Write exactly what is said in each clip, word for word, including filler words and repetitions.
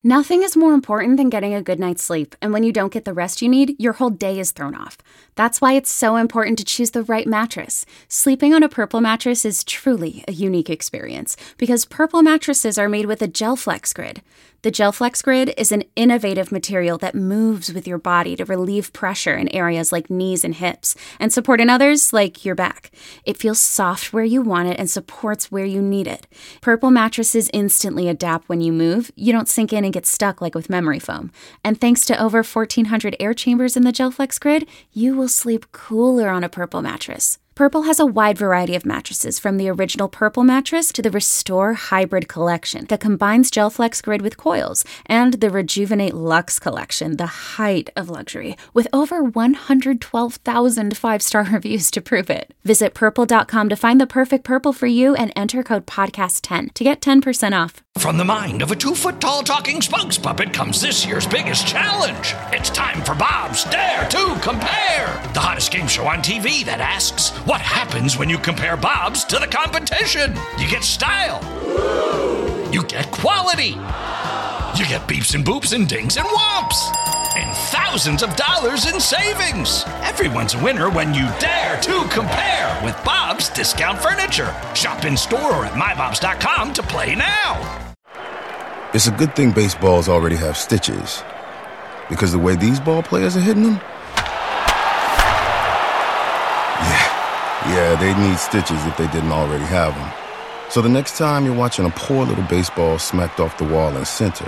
Nothing is more important than getting a good night's sleep, and when you don't get the rest you need, your whole day is thrown off. That's why it's so important to choose the right mattress. Sleeping on a Purple mattress is truly a unique experience, because Purple mattresses are made with a GelFlex Grid. The GelFlex Grid is an innovative material that moves with your body to relieve pressure in areas like knees and hips, and support in others like your back. It feels soft where you want it and supports where you need it. Purple mattresses instantly adapt when you move. You don't sink in and get stuck like with memory foam. And thanks to over fourteen hundred air chambers in the GelFlex Grid, you will sleep cooler on a Purple mattress. Purple has a wide variety of mattresses, from the original Purple mattress to the Restore Hybrid collection that combines GelFlex Grid with coils, and the Rejuvenate Luxe collection, the height of luxury, with over one hundred twelve thousand five-star reviews to prove it. Visit purple dot com to find the perfect Purple for you and enter code podcast ten to get ten percent off. From the mind of a two-foot-tall talking spokes puppet comes this year's biggest challenge. It's time for Bob's Dare to Compare, the hottest game show on T V that asks, what happens when you compare Bob's to the competition? You get style. You get quality. You get beeps and boops and dings and whomps. And thousands of dollars in savings. Everyone's a winner when you dare to compare with Bob's Discount Furniture. Shop in store or at my bobs dot com to play now. It's a good thing baseballs already have stitches, because the way these ball players are hitting them, yeah, yeah, they need stitches if they didn't already have them. So the next time you're watching a poor little baseball smacked off the wall in center,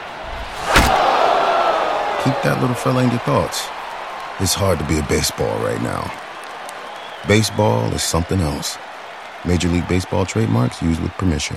keep that little fella in your thoughts. It's hard to be a baseball right now. Baseball is something else. Major League Baseball trademarks used with permission.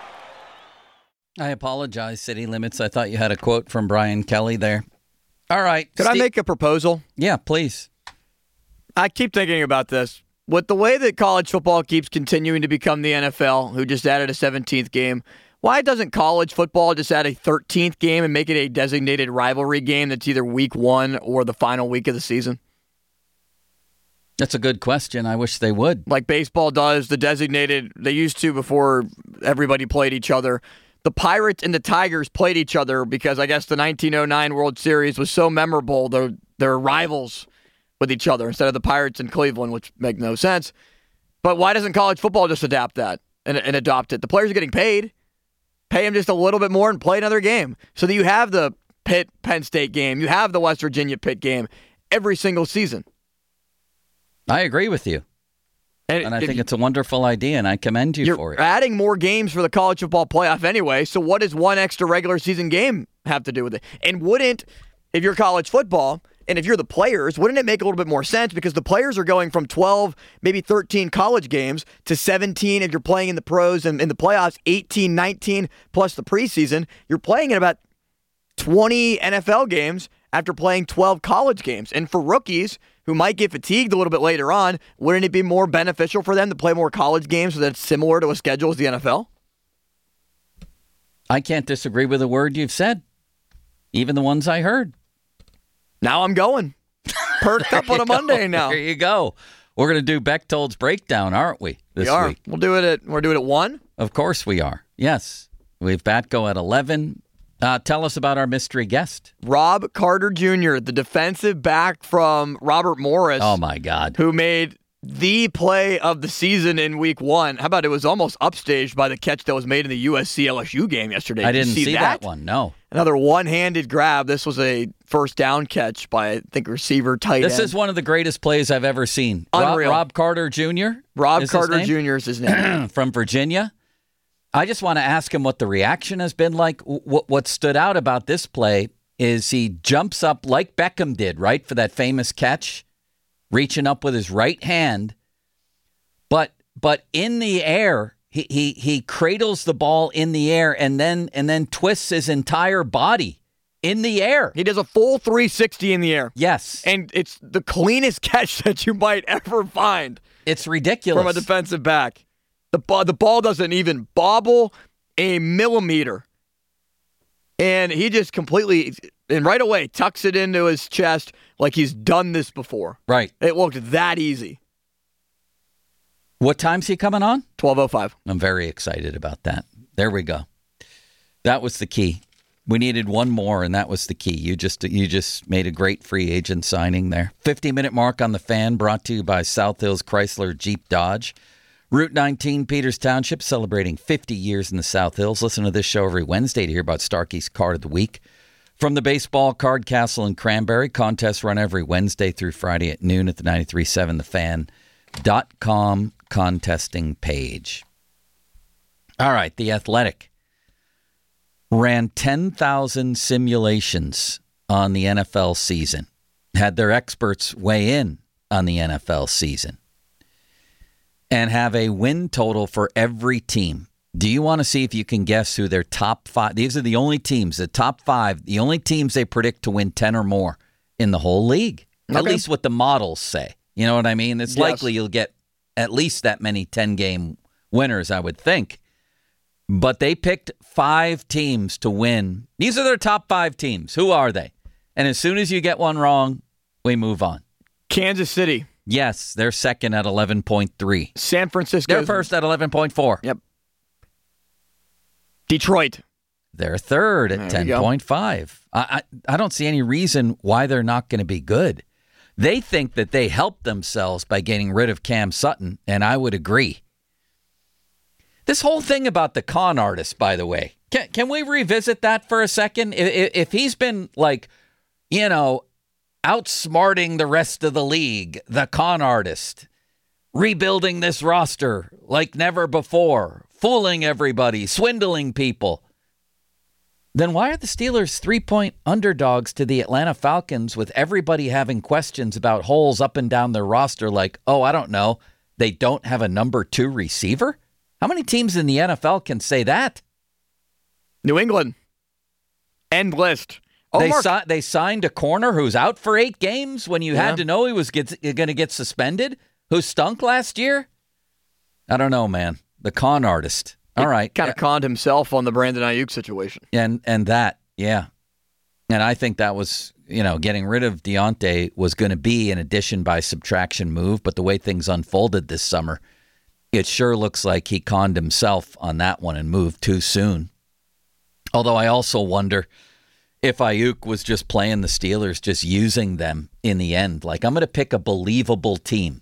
I apologize, City Limits. I thought you had a quote from Brian Kelly there. All right. Could Steve- I make a proposal? Yeah, please. I keep thinking about this. With the way that college football keeps continuing to become the N F L, who just added a seventeenth game, why doesn't college football just add a thirteenth game and make it a designated rivalry game that's either week one or the final week of the season? That's a good question. I wish they would. Like baseball does, the designated, they used to before everybody played each other. The Pirates and the Tigers played each other because I guess the nineteen oh nine World Series was so memorable. They're, they're rivals with each other instead of the Pirates in Cleveland, which make no sense. But why doesn't college football just adapt that and, and adopt it? The players are getting paid. Pay them just a little bit more and play another game so that you have the Pitt-Penn State game. You have the West Virginia-Pitt game every single season. I agree with you. And, and I think it's a wonderful idea, and I commend you for it. You're adding more games for the college football playoff anyway, so what does one extra regular season game have to do with it? And wouldn't, if you're college football, and if you're the players, wouldn't it make a little bit more sense? Because the players are going from twelve, maybe thirteen college games to seventeen if you're playing in the pros and in the playoffs, eighteen, nineteen, plus the preseason. You're playing in about twenty N F L games after playing twelve college games. And for rookies who might get fatigued a little bit later on, wouldn't it be more beneficial for them to play more college games so that it's similar to a schedule as the N F L? I can't disagree with a word you've said, even the ones I heard. Now I'm going. Perked up on a go. Monday now. There you go. We're going to do Bechtold's breakdown, aren't we, this we are. week? We'll do it at, we're doing it at one? Of course we are. Yes. We have Batco at eleven. Uh, tell us about our mystery guest. Rob Carter Junior, the defensive back from Robert Morris. Oh, my God. Who made the play of the season in week one. How about it was almost upstaged by the catch that was made in the U S C L S U game yesterday. I Did didn't you see, see that? that one, no. Another one-handed grab. This was a first down catch by, I think, receiver tight This end. is one of the greatest plays I've ever seen. Unreal. Rob, Rob Carter Junior Rob Carter Junior is his name. From Virginia. I just want to ask him what the reaction has been like. What, what stood out about this play is he jumps up like Beckham did, right, for that famous catch, reaching up with his right hand. But but in the air, he, he he cradles the ball in the air and then and then twists his entire body in the air. He does a full three sixty in the air. Yes. And it's the cleanest catch that you might ever find. It's ridiculous. From a defensive back. The ball, the ball doesn't even bobble a millimeter. And he just completely, and right away, tucks it into his chest like he's done this before. Right. It looked that easy. What time's he coming on? twelve oh five. I'm very excited about that. There we go. That was the key. We needed one more, and that was the key. You just you just made a great free agent signing there. fifty-minute mark on the Fan, brought to you by South Hills Chrysler Jeep Dodge. Route nineteen, Peters Township, celebrating fifty years in the South Hills. Listen to this show every Wednesday to hear about Starkey's Card of the Week. From the baseball card castle in Cranberry, contests run every Wednesday through Friday at noon at the ninety-three point seven the fan dot com contesting page. All right, The Athletic ran ten thousand simulations on the N F L season, had their experts weigh in on the N F L season, and have a win total for every team. Do you want to see if you can guess who their top five? These are the only teams, the top five, the only teams they predict to win ten or more in the whole league. Okay. At least what the models say. You know what I mean? It's yes. likely you'll get at least that many ten-game winners, I would think. But they picked five teams to win. These are their top five teams. Who are they? And as soon as you get one wrong, we move on. Kansas City. Yes, they're second at eleven point three. San Francisco. They're first at eleven point four. Yep. Detroit. They're third at ten point five. I, I I don't see any reason why they're not going to be good. They think that they helped themselves by getting rid of Cam Sutton, and I would agree. This whole thing about the con artist, by the way, can, can we revisit that for a second? If, if he's been, like, you know, outsmarting the rest of the league, the con artist, rebuilding this roster like never before, fooling everybody, swindling people, then why are the Steelers three-point underdogs to the Atlanta Falcons with everybody having questions about holes up and down their roster like, oh, I don't know, they don't have a number two receiver? How many teams in the N F L can say that? New England. End list. Oh, they, si- they signed a corner who's out for eight games when you yeah. had to know he was going to get suspended, who stunk last year? I don't know, man. The con artist. All right. Kind of conned himself on the Brandon Ayuk situation. And and that, yeah. And I think that was, you know, getting rid of Deontay was going to be an addition by subtraction move, but the way things unfolded this summer, it sure looks like he conned himself on that one and moved too soon. Although I also wonder if Ayuk was just playing the Steelers, just using them in the end. Like, I'm going to pick a believable team.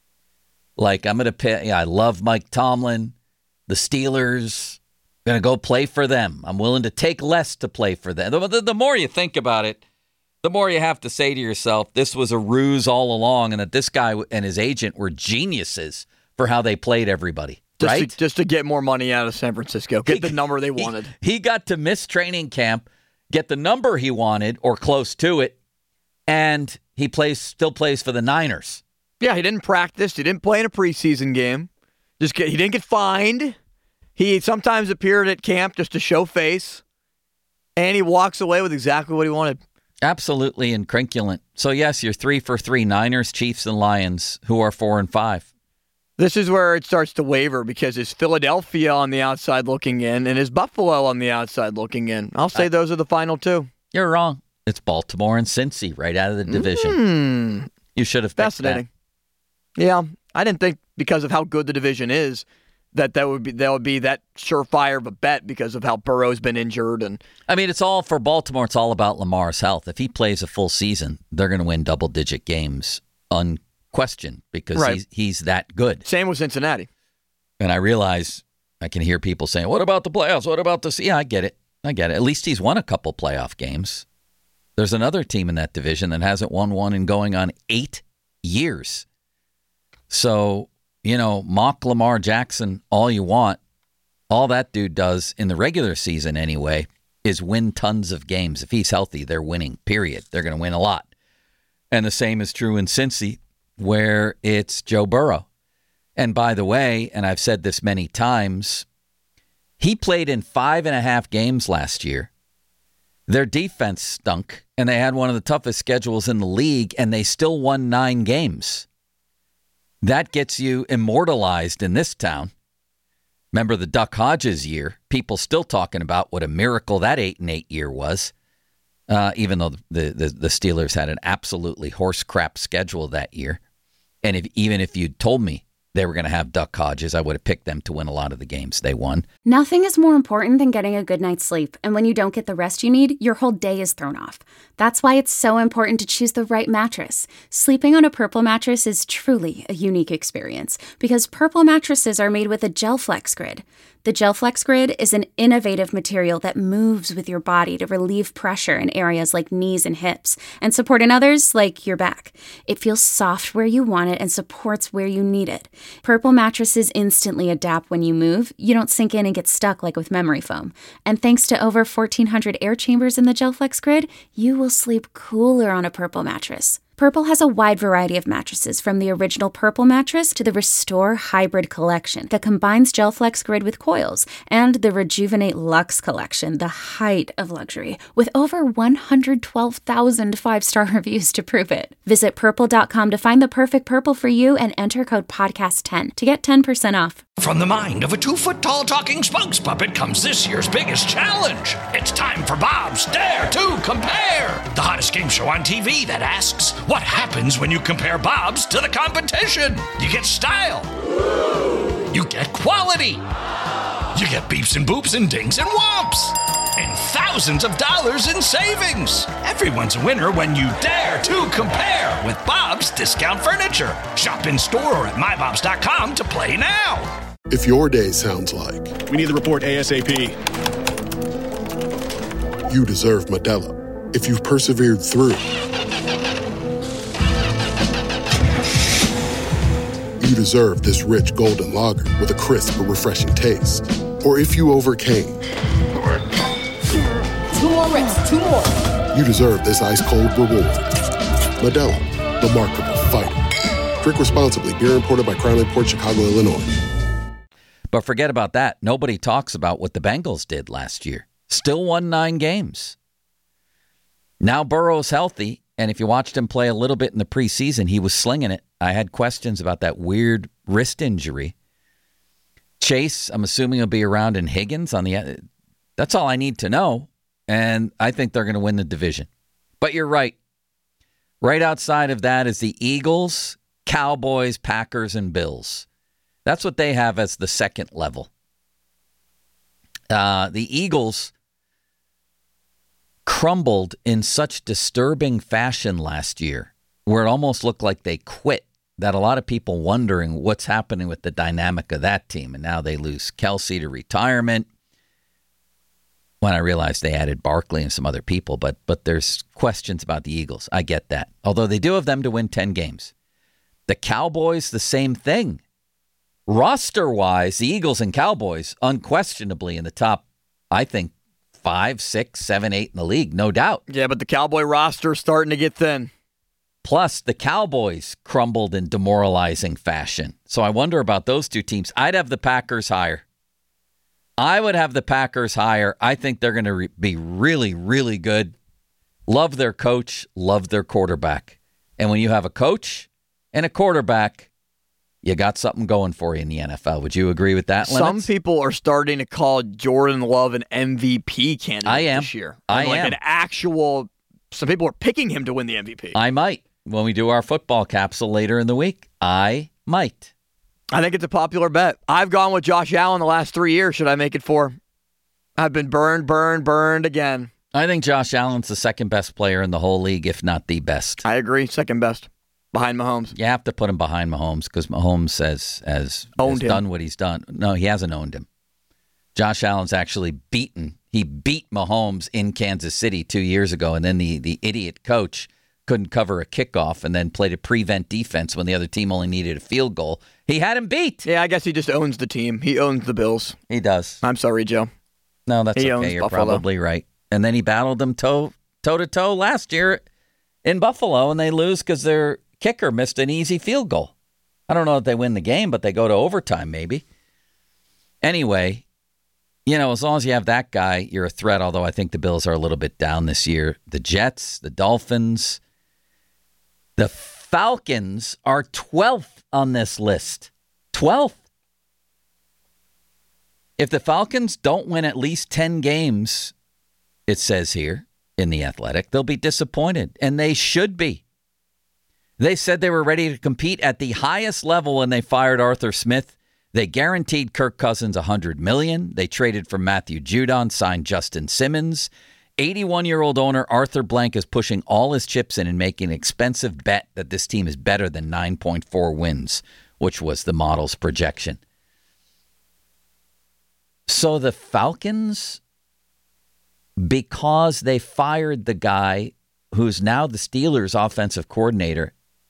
Like, I'm going to pick, yeah, I love Mike Tomlin. The Steelers, I'm going to go play for them. I'm willing to take less to play for them. The, the, the more you think about it, the more you have to say to yourself, this was a ruse all along, and that this guy and his agent were geniuses for how they played everybody. Just right? To, just to get more money out of San Francisco. Get he, the number they wanted. He, he got to miss training camp, get the number he wanted, or close to it, and he plays still plays for the Niners. Yeah, he didn't practice. He didn't play in a preseason game. Just get, he didn't get fined. He sometimes appeared at camp just to show face. And he walks away with exactly what he wanted. Absolutely incrinculant. So, yes, you're three for three. Niners, Chiefs, and Lions, who are four and five. This is where it starts to waver because is Philadelphia on the outside looking in and is Buffalo on the outside looking in. I'll say I, those are the final two. You're wrong. It's Baltimore and Cincy right out of the division. Mm. You should have picked Fascinating. That. Yeah, I didn't think because of how good the division is that that would be that would be that surefire of a bet because of how Burrow's been injured. And I mean, it's all for Baltimore. It's all about Lamar's health. If he plays a full season, they're going to win double-digit games unquestioned because right. he's he's that good. Same with Cincinnati. And I realize I can hear people saying, "What about the playoffs? What about this?" Yeah, I get it. I get it. At least he's won a couple playoff games. There's another team in that division that hasn't won one in going on eight years. So, you know, mock Lamar Jackson all you want. All that dude does in the regular season anyway is win tons of games. If he's healthy, they're winning, period. They're going to win a lot. And the same is true in Cincy, where it's Joe Burrow. And by the way, and I've said this many times, he played in five and a half games last year. Their defense stunk, and they had one of the toughest schedules in the league, and they still won nine games. That gets you immortalized in this town. Remember the Duck Hodges year? People still talking about what a miracle that eight and eight year was, uh, even though the, the, the Steelers had an absolutely horse crap schedule that year. And if even if you'd told me they were going to have Duck Hodges. I would have picked them to win a lot of the games they won. Nothing is more important than getting a good night's sleep, and when you don't get the rest you need, your whole day is thrown off. That's why it's so important to choose the right mattress. Sleeping on a Purple mattress is truly a unique experience because Purple mattresses are made with a GelFlex Grid. The GelFlex Grid is an innovative material that moves with your body to relieve pressure in areas like knees and hips and support in others like your back. It feels soft where you want it and supports where you need it. Purple mattresses instantly adapt when you move. You don't sink in and get stuck like with memory foam. And thanks to over fourteen hundred air chambers in the GelFlex Grid, you will sleep cooler on a Purple mattress. Purple has a wide variety of mattresses, from the original Purple mattress to the Restore Hybrid collection that combines GelFlex Grid with coils, and the Rejuvenate Luxe collection, the height of luxury, with over one hundred twelve thousand five-star reviews to prove it. Visit purple dot com to find the perfect Purple for you and enter code podcast ten to get ten percent off. From the mind of a two-foot-tall talking spokes puppet comes this year's biggest challenge. It's time for Bob's Dare to Compare, the hottest game show on T V that asks, what happens when you compare Bob's to the competition? You get style. You get quality. You get beeps and boops and dings and whomps. And thousands of dollars in savings. Everyone's a winner when you dare to compare with Bob's Discount Furniture. Shop in store or at my bobs dot com to play now. If your day sounds like, we need the report ASAP. You deserve Modelo. If you've persevered through, you deserve this rich golden lager with a crisp but refreshing taste. Or if you overcame, Two more reps, two more. you deserve this ice-cold reward. Modelo, the Markable Fighter. Drink responsibly. Beer imported by Crown Imports, Chicago, Illinois. But forget about that. Nobody talks about what the Bengals did last year. Still won nine games. Now Burrow's healthy, and if you watched him play a little bit in the preseason, he was slinging it. I had questions about that weird wrist injury. Chase, I'm assuming he'll be around, in Higgins on the. That's all I need to know, and I think they're going to win the division. But you're right. Right outside of that is the Eagles, Cowboys, Packers, and Bills. That's what they have as the second level. Uh, the Eagles crumbled in such disturbing fashion last year, where it almost looked like they quit, that a lot of people wondering what's happening with the dynamic of that team. And now they lose Kelsey to retirement. When I realized they added Barkley and some other people, but but there's questions about the Eagles. I get that. Although they do have them to win ten games. The Cowboys, the same thing. Roster-wise, the Eagles and Cowboys, unquestionably in the top, I think, five, six, seven, eight in the league, no doubt. Yeah, but the Cowboy roster is starting to get thin. Plus, the Cowboys crumbled in demoralizing fashion. So I wonder about those two teams. I'd have the Packers higher. I would have the Packers higher. I think they're going to re- be really, really good. Love their coach, love their quarterback. And when you have a coach and a quarterback, you got something going for you in the N F L. Would you agree with that, Limits? Some people are starting to call Jordan Love an M V P candidate I am. this year. I like am. An actual, some people are picking him to win the M V P. I might. When we do our football capsule later in the week, I might. I think it's a popular bet. I've gone with Josh Allen the last three years. Should I make it four? I've been burned, burned, burned again. I think Josh Allen's the second best player in the whole league, if not the best. I agree. Second best. Behind Mahomes. You have to put him behind Mahomes because Mahomes has, has, has done what he's done. No, he hasn't owned him. Josh Allen's actually beaten. He beat Mahomes in Kansas City two years ago, and then the, the idiot coach couldn't cover a kickoff and then played a prevent defense when the other team only needed a field goal. He had him beat. Yeah, I guess he just owns the team. He owns the Bills. He does. I'm sorry, Joe. No, that's he okay. You're Buffalo. Probably right. And then he battled them toe, toe-to-toe last year in Buffalo, and they lose because their kicker missed an easy field goal. I don't know if they win the game, but they go to overtime maybe. Anyway, you know, as long as you have that guy, you're a threat, although I think the Bills are a little bit down this year. The Jets, the Dolphins, the Falcons are twelfth on this list. twelfth. If the Falcons don't win at least ten games, it says here in The Athletic, they'll be disappointed, and they should be. They said they were ready to compete at the highest level when they fired Arthur Smith. They guaranteed Kirk Cousins one hundred million dollars. They traded for Matthew Judon, signed Justin Simmons. eighty-one-year-old owner Arthur Blank is pushing all his chips in and making an expensive bet that this team is better than nine point four wins, which was the model's projection. So the Falcons, because they fired the guy who's now the Steelers' offensive coordinator,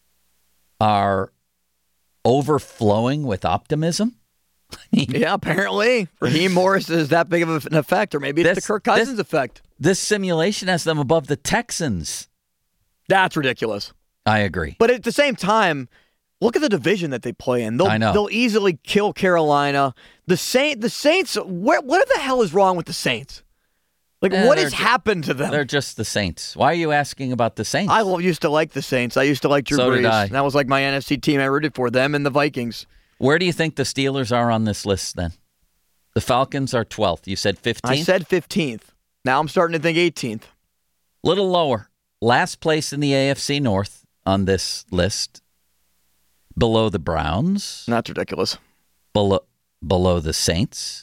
are overflowing with optimism? Yeah, apparently. Raheem Morris is that big of an effect, or maybe it's This- the Kirk Cousins this- effect. This simulation has them above the Texans. That's ridiculous. I agree. But at the same time, look at the division that they play in. They'll, I know. They'll easily kill Carolina. The Saint, the Saints, where, what the hell is wrong with the Saints? Like, Eh, what they're has ju- happened to them? They're just the Saints. Why are you asking about the Saints? I used to like the Saints. I used to like Drew So Brees. did I. That was like my N F C team. I rooted for them and the Vikings. Where do you think the Steelers are on this list then? The Falcons are twelfth. You said fifteenth? I said fifteenth. Now I'm starting to think eighteenth. Little lower. Last place in the A F C North on this list. Below the Browns. That's ridiculous. Below, below the Saints.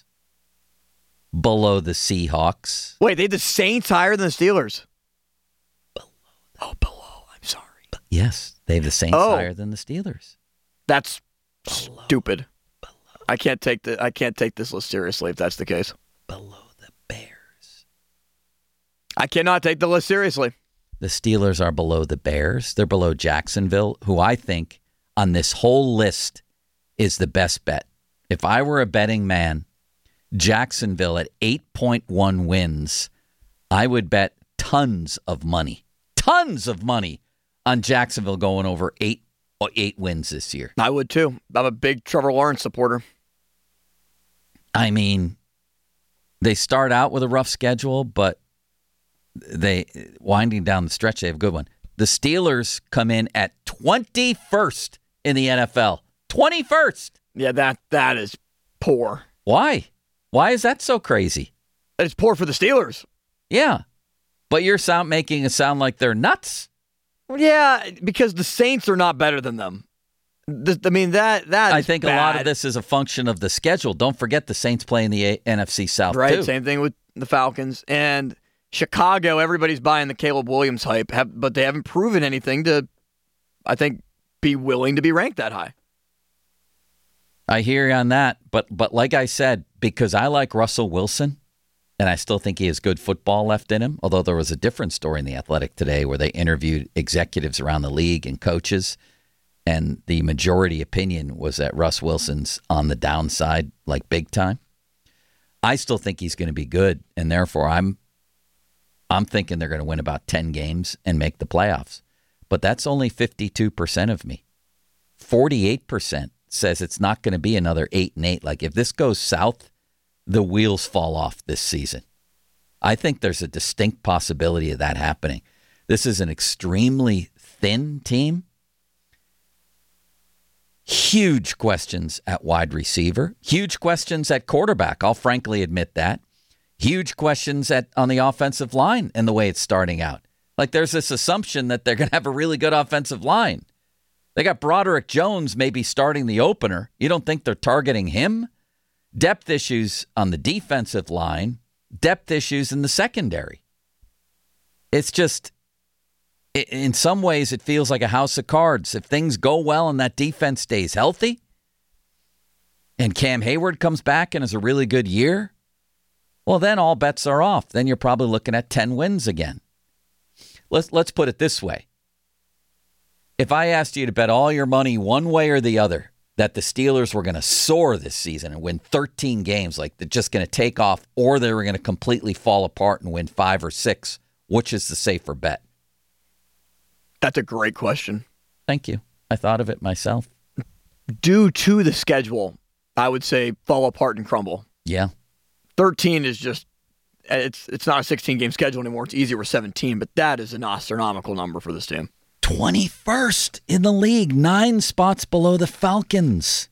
Below the Seahawks. Wait, they had the Saints higher than the Steelers? Below. Oh, below. I'm sorry. Yes, they have the Saints Oh. higher than the Steelers. That's stupid. I can't take the I can't take this list seriously if that's the case. Below the Bears. I cannot take the list seriously. The Steelers are below the Bears. They're below Jacksonville, who I think on this whole list is the best bet. If I were a betting man, Jacksonville at eight point one wins, I would bet tons of money, tons of money on Jacksonville going over eight or eight wins this year. I would too. I'm a big Trevor Lawrence supporter. I mean, they start out with a rough schedule, but they winding down the stretch, they have a good one. The Steelers come in at twenty-first in the N F L. twenty-first. Yeah, that that is poor. Why? Why is that so crazy? It's poor for the Steelers. Yeah. But you're sound making it sound like they're nuts. Yeah, because the Saints are not better than them. The, I mean, that that I is think a lot of bad. this is a function of the schedule. Don't forget the Saints play in the A- N F C South, Right, too. same thing with the Falcons. And Chicago, everybody's buying the Caleb Williams hype, have, but they haven't proven anything to, I think, be willing to be ranked that high. I hear you on that. But, but like I said, because I like Russell Wilson, and I still think he has good football left in him, although there was a different story in The Athletic today where they interviewed executives around the league and coaches, and the majority opinion was that Russ Wilson's on the downside, like big time. I still think he's going to be good, and therefore I'm I'm thinking they're going to win about ten games and make the playoffs. But that's only fifty-two percent of me. forty-eight percent says it's not going to be another eight and eight. Like if this goes south, the wheels fall off this season. I think there's a distinct possibility of that happening. This is an extremely thin team. Huge questions at wide receiver. Huge questions at quarterback. I'll frankly admit that. Huge questions at on the offensive line and the way it's starting out. Like there's this assumption that they're going to have a really good offensive line. They got Broderick Jones maybe starting the opener. You don't think they're targeting him? Depth issues on the defensive line. Depth issues in the secondary. It's just, in some ways, it feels like a house of cards. If things go well and that defense stays healthy, and Cam Hayward comes back and has a really good year, well, then all bets are off. Then you're probably looking at ten wins again. Let's let's put it this way. If I asked you to bet all your money one way or the other that the Steelers were going to soar this season and win thirteen games, like they're just going to take off, or they were going to completely fall apart and win five or six, which is the safer bet? That's a great question. Thank you. I thought of it myself. Due to the schedule, I would say fall apart and crumble. Yeah. thirteen is just, it's it's not a sixteen-game schedule anymore. It's easier with seventeen, but that is an astronomical number for this team. twenty-first in the league, nine spots below the Falcons.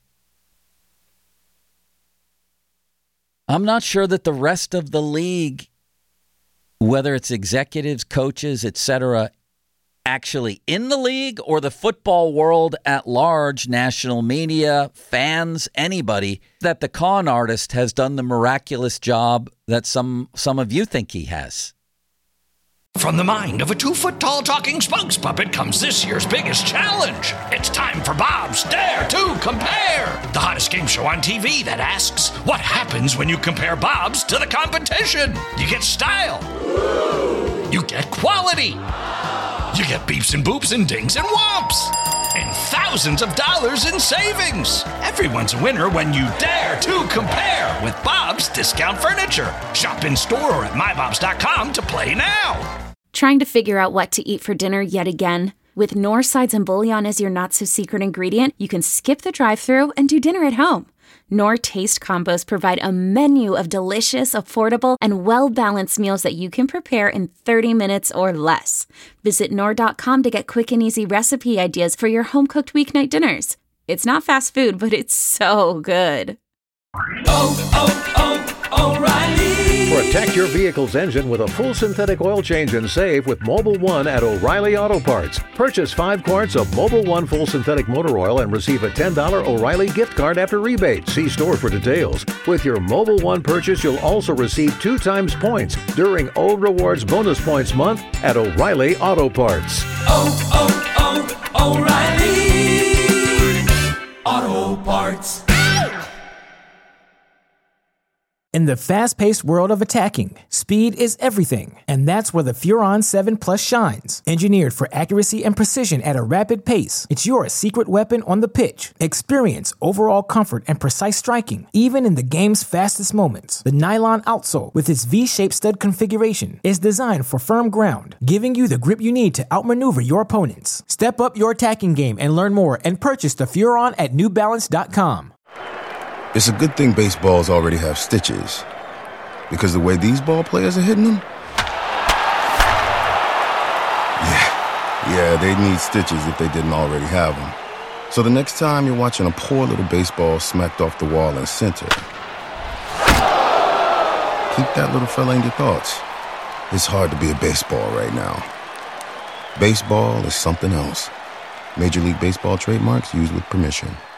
I'm not sure that the rest of the league, whether it's executives, coaches, et cetera, actually in the league or the football world at large, national media, fans, anybody, that the con artist has done the miraculous job that some some of you think he has? From the mind of a two-foot-tall talking spokes puppet comes this year's biggest challenge. It's time for Bob's Dare to Compare, the hottest game show on T V that asks, what happens when you compare Bobs to the competition? You get style. You get quality. You get beeps and boops and dings and whomps. And thousands of dollars in savings. Everyone's a winner when you dare to compare with Bob's Discount Furniture. Shop in store or at my bobs dot com to play now. Trying to figure out what to eat for dinner yet again? With Knorr sides and bouillon as your not-so-secret ingredient, you can skip the drive-thru and do dinner at home. Knorr Taste Combos provide a menu of delicious, affordable, and well-balanced meals that you can prepare in thirty minutes or less. Visit Knorr dot com to get quick and easy recipe ideas for your home-cooked weeknight dinners. It's not fast food, but it's so good. Oh, oh, oh, O'Reilly. Protect your vehicle's engine with a full synthetic oil change and save with Mobil one at O'Reilly Auto Parts. Purchase five quarts of Mobil one full synthetic motor oil and receive a ten dollars O'Reilly gift card after rebate. See store for details. With your Mobil one purchase, you'll also receive two times points during O Rewards Bonus Points Month at O'Reilly Auto Parts. Oh, oh, oh, O'Reilly Auto Parts. In the fast-paced world of attacking, speed is everything, and that's where the Furon seven Plus shines. Engineered for accuracy and precision at a rapid pace, it's your secret weapon on the pitch. Experience overall comfort and precise striking, even in the game's fastest moments. The nylon outsole, with its V-shaped stud configuration, is designed for firm ground, giving you the grip you need to outmaneuver your opponents. Step up your attacking game and learn more and purchase the Furon at new balance dot com. It's a good thing baseballs already have stitches, because the way these ball players are hitting them, yeah, yeah, they'd need stitches if they didn't already have them. So the next time you're watching a poor little baseball smacked off the wall in center, keep that little fella in your thoughts. It's hard to be a baseball right now. Baseball is something else. Major League Baseball trademarks used with permission.